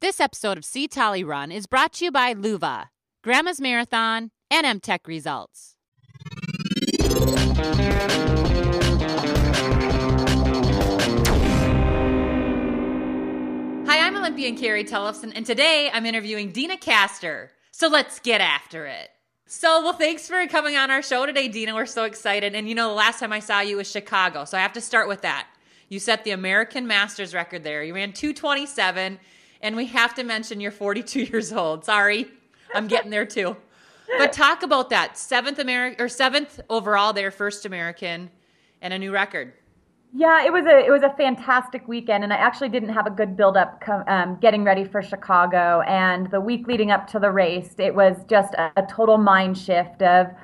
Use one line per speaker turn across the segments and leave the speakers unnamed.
This episode of See Tally Run is brought to you by Luva, Grandma's Marathon, and MTech Results. Hi, I'm Olympian Carrie Tellefson, and today I'm interviewing Deena Kastor. So let's get after it. So, thanks for coming on our show today, Deena. We're so excited. And the last time I saw you was Chicago, so I have to start with that. You set the American Masters record there. You ran 2:27. And we have to mention you're 42 years old. Sorry, I'm getting there too. But talk about that. Seventh overall there, first American, and a new record.
Yeah, it was a fantastic weekend, and I actually didn't have a good build-up getting ready for Chicago. And the week leading up to the race, it was just a total mind shift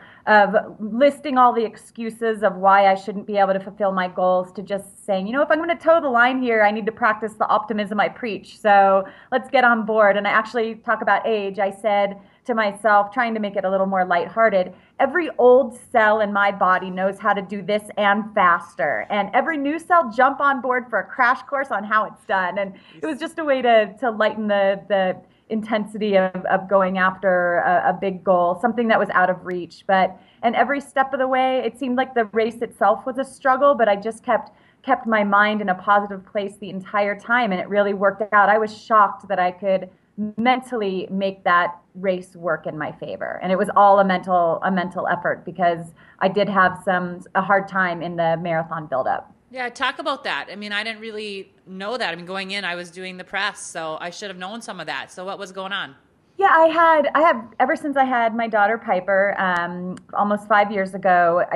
of listing all the excuses of why I shouldn't be able to fulfill my goals to just saying, if I'm going to toe the line here, I need to practice the optimism I preach. So let's get on board. And I actually talk about age. I said to myself, trying to make it a little more lighthearted, every old cell in my body knows how to do this and faster. And every new cell jump on board for a crash course on how it's done. And it was just a way to lighten the intensity of going after a big goal, something that was out of reach. And every step of the way, it seemed like the race itself was a struggle, but I just kept my mind in a positive place the entire time, and it really worked out. I was shocked that I could mentally make that race work in my favor, and it was all a mental effort because I did have a hard time in the marathon buildup.
Yeah, talk about that. I didn't really know that. Going in, I was doing the press, so I should have known some of that. So what was going on?
Yeah, I have ever since I had my daughter Piper, almost 5 years ago.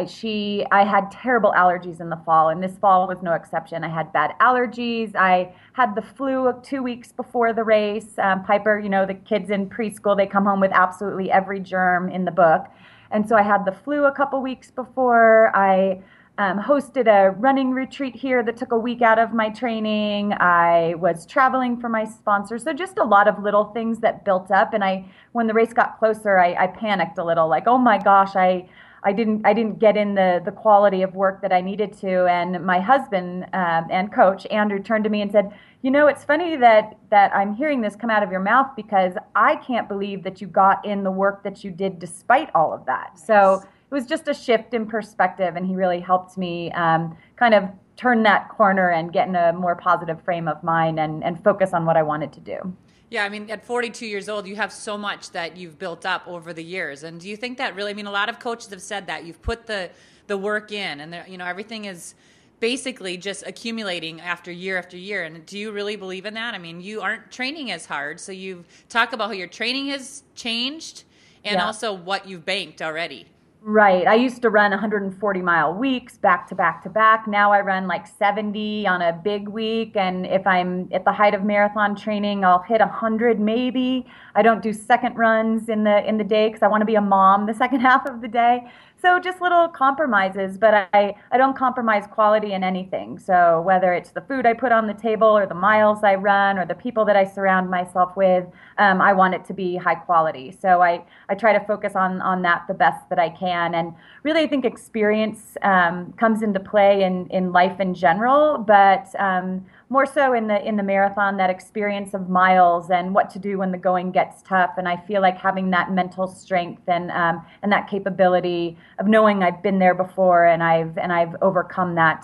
I had terrible allergies in the fall, and this fall was no exception. I had bad allergies. I had the flu 2 weeks before the race. Piper, the kids in preschool, they come home with absolutely every germ in the book, and so I had the flu a couple weeks before. I hosted a running retreat here that took a week out of my training. I was traveling for my sponsor. So just a lot of little things that built up. And when the race got closer, I panicked a little, like, oh my gosh, I didn't get in the quality of work that I needed to. And my husband and coach, Andrew, turned to me and said, it's funny that I'm hearing this come out of your mouth because I can't believe that you got in the work that you did despite all of that. Nice. So it was just a shift in perspective, and he really helped me kind of turn that corner and get in a more positive frame of mind and focus on what I wanted to do.
Yeah, at 42 years old, you have so much that you've built up over the years. And do you think that really, a lot of coaches have said that. You've put the work in, and everything is basically just accumulating after year. And do you really believe in that? You aren't training as hard, so you talk about how your training has changed and also what you've banked already.
Right. I used to run 140-mile weeks back to back to back. Now I run like 70 on a big week. And if I'm at the height of marathon training, I'll hit 100 maybe. I don't do second runs in the day because I want to be a mom the second half of the day. So just little compromises, but I don't compromise quality in anything. So whether it's the food I put on the table or the miles I run or the people that I surround myself with, I want it to be high quality. So I try to focus on that the best that I can. And really, I think experience comes into play in life in general, but more so in the marathon, that experience of miles and what to do when the going gets tough. And I feel like having that mental strength and that capability of knowing I've been there before and I've overcome that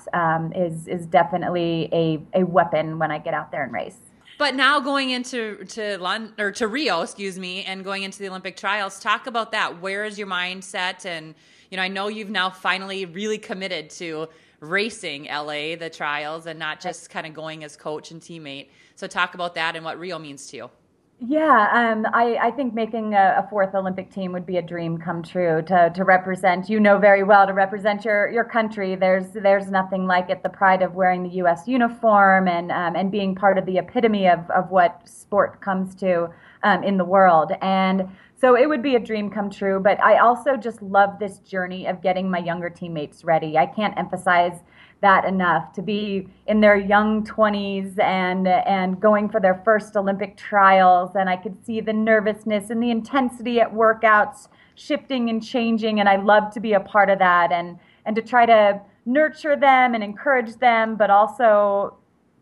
is definitely a weapon when I get out there and race.
But now going into Rio, and going into the Olympic trials, talk about that. Where is your mindset? And I know you've now finally really committed to racing LA, the trials, and not just kind of going as coach and teammate. So talk about that and what Rio means to you.
Yeah, I think making a fourth Olympic team would be a dream come true to represent, very well, to represent your country. There's nothing like it, the pride of wearing the U.S. uniform and being part of the epitome of what sport comes to in the world. And so it would be a dream come true, but I also just love this journey of getting my younger teammates ready. I can't emphasize that enough, to be in their young 20s and going for their first Olympic trials. And I could see the nervousness and the intensity at workouts shifting and changing. And I love to be a part of that and to try to nurture them and encourage them, but also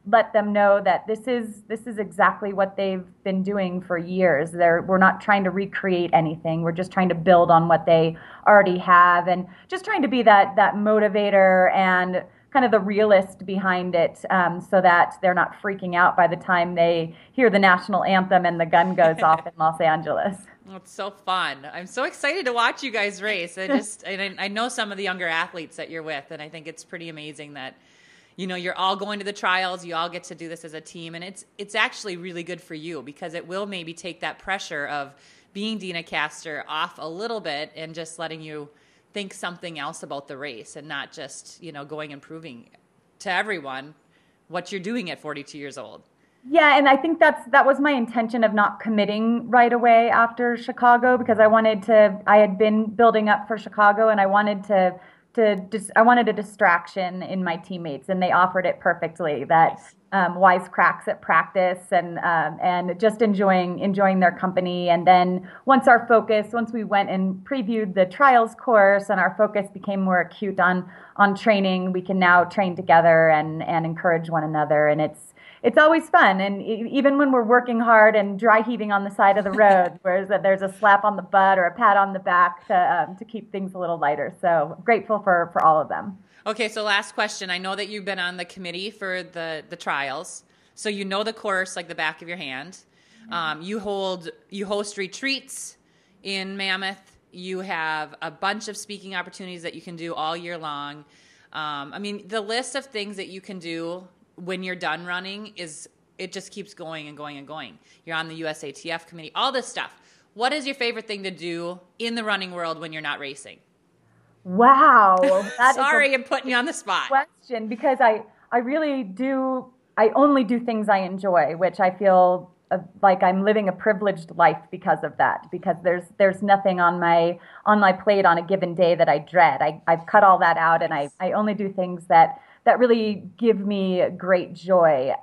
let them know that this is exactly what they've been doing for years. We're not trying to recreate anything. We're just trying to build on what they already have, and just trying to be that motivator and kind of the realist behind it, so that they're not freaking out by the time they hear the national anthem and the gun goes off in Los Angeles.
Oh, it's so fun. I'm so excited to watch you guys race. I know some of the younger athletes that you're with, and I think it's pretty amazing that, you're all going to the trials. You all get to do this as a team, and it's actually really good for you, because it will maybe take that pressure of being Deena Kastor off a little bit and just letting you think something else about the race, and not just, going and proving to everyone what you're doing at 42 years old.
Yeah, and I think that was my intention of not committing right away after Chicago, because I had been building up for Chicago, and I wanted I wanted a distraction in my teammates, and they offered it perfectly. That wisecracks at practice, and just enjoying their company. And then once we went and previewed the trials course, and our focus became more acute on training, we can now train together and encourage one another, and it's always fun. And even when we're working hard and dry heaving on the side of the road, whereas there's a slap on the butt or a pat on the back to keep things a little lighter. So grateful for all of them.
Okay, so last question. I know that you've been on the committee for the trials, so you know the course like the back of your hand. You host retreats in Mammoth. You have a bunch of speaking opportunities that you can do all year long. The list of things that you can do when you're done running it just keeps going and going and going. You're on the USATF committee, all this stuff. What is your favorite thing to do in the running world when you're not racing?
Wow.
Sorry, I'm putting you on the spot.
Question, because I only do things I enjoy, which I feel like I'm living a privileged life because of that, because there's nothing on my plate on a given day that I dread. I've cut all that out, and I only do things that really give me great joy.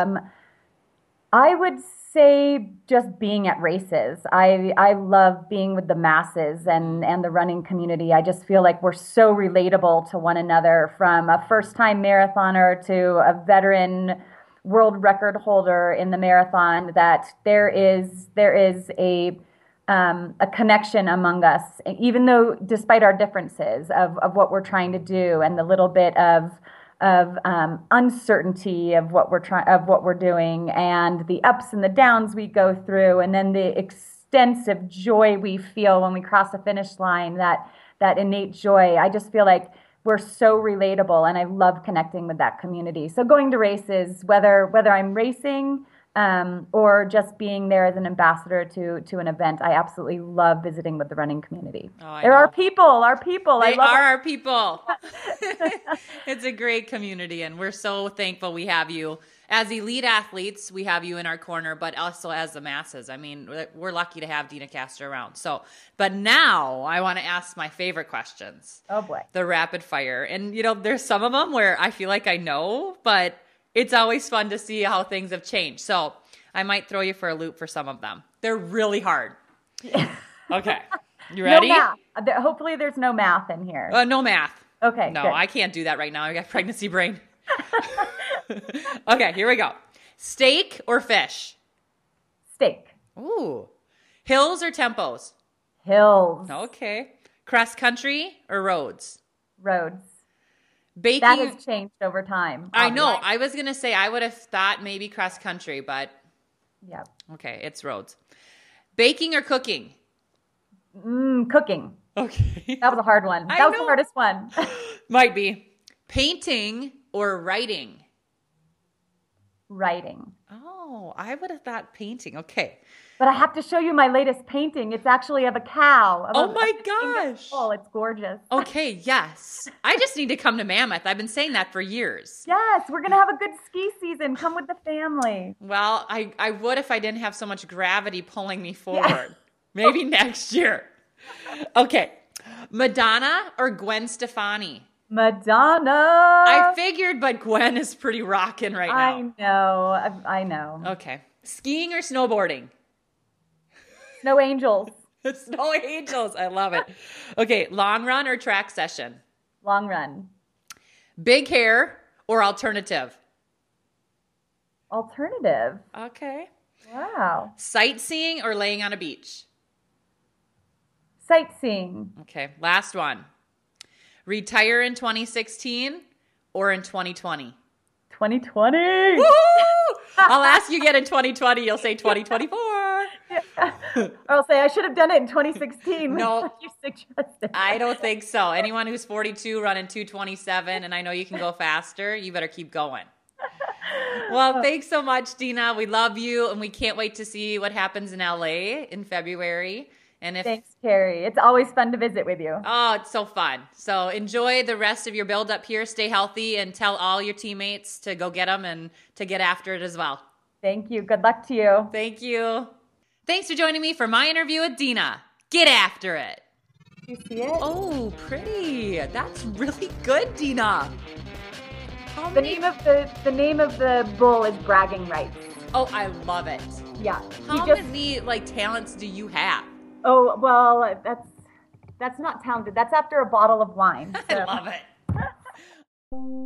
I would say just being at races. I love being with the masses and the running community. I just feel like we're so relatable to one another, from a first-time marathoner to a veteran world record holder in the marathon, that there is a connection among us, even though, despite our differences of what we're trying to do, and the little bit of uncertainty of what we're doing, and the ups and the downs we go through, and then the extensive joy we feel when we cross the finish line, that innate joy. I just feel like we're so relatable, and I love connecting with that community. So going to races, whether I'm racing or just being there as an ambassador to an event, I absolutely love visiting with the running community. They're our people.
They are our people. It's a great community, and we're so thankful we have you. As elite athletes, we have you in our corner, but also as the masses. We're lucky to have Deena Kastor around. But now I want to ask my favorite questions.
Oh boy.
The rapid fire. And, there's some of them where I feel like I know, but it's always fun to see how things have changed. So I might throw you for a loop for some of them. They're really hard. Okay. You ready?
No math. Hopefully there's no math in here.
No math.
Okay.
No,
good.
I can't do that right now. I got pregnancy brain. Okay, here we go. Steak or fish?
Steak.
Ooh. Hills or tempos?
Hills.
Okay. Cross country or roads?
Roads.
Baking.
That has changed over time.
I know. I was going to say I would have thought maybe cross country, but
yeah.
Okay, it's roads. Baking or cooking?
Cooking.
Okay.
That was a hard one. That was the hardest one.
Might be. Painting or writing?
Writing.
Oh, I would have thought painting. Okay.
But I have to show you my latest painting. It's actually of a cow.
Oh my gosh.
Oh, it's gorgeous.
Okay, yes. I just need to come to Mammoth. I've been saying that for years.
Yes, we're going to have a good ski season. Come with the family.
Well, I would if I didn't have so much gravity pulling me forward. Yeah. Maybe next year. Okay. Madonna or Gwen Stefani?
Madonna.
I figured, but Gwen is pretty rocking right now.
I know.
Okay. Skiing or snowboarding?
Snow Angels.
Snow Angels. I love it. Okay. Long run or track session?
Long run.
Big hair or alternative?
Alternative.
Okay.
Wow.
Sightseeing or laying on a beach?
Sightseeing.
Okay. Last one. Retire in 2016 or in 2020?
2020.
Woo! I'll ask you again in 2020. You'll say 2024.
Yeah. I'll say I should have done it in 2016.
No.
Like you suggested.
I don't think so. Anyone who's 42 running 227, and I know you can go faster, you better keep going. Well, thanks so much, Dina. We love you, and we can't wait to see what happens in LA in February. And
Thanks, Carrie. It's always fun to visit with you.
Oh, it's so fun. So enjoy the rest of your build up here. Stay healthy and tell all your teammates to go get them and to get after it as well.
Thank you. Good luck to you.
Thank you. Thanks for joining me for my interview with Dina. Get after it.
You see it?
Oh, pretty. That's really good, Dina.
The name of the bull is Bragging Rights.
Oh, I love it.
Yeah.
How many talents do you have?
Oh, well, that's not talented. That's after a bottle of wine. So.
I love it.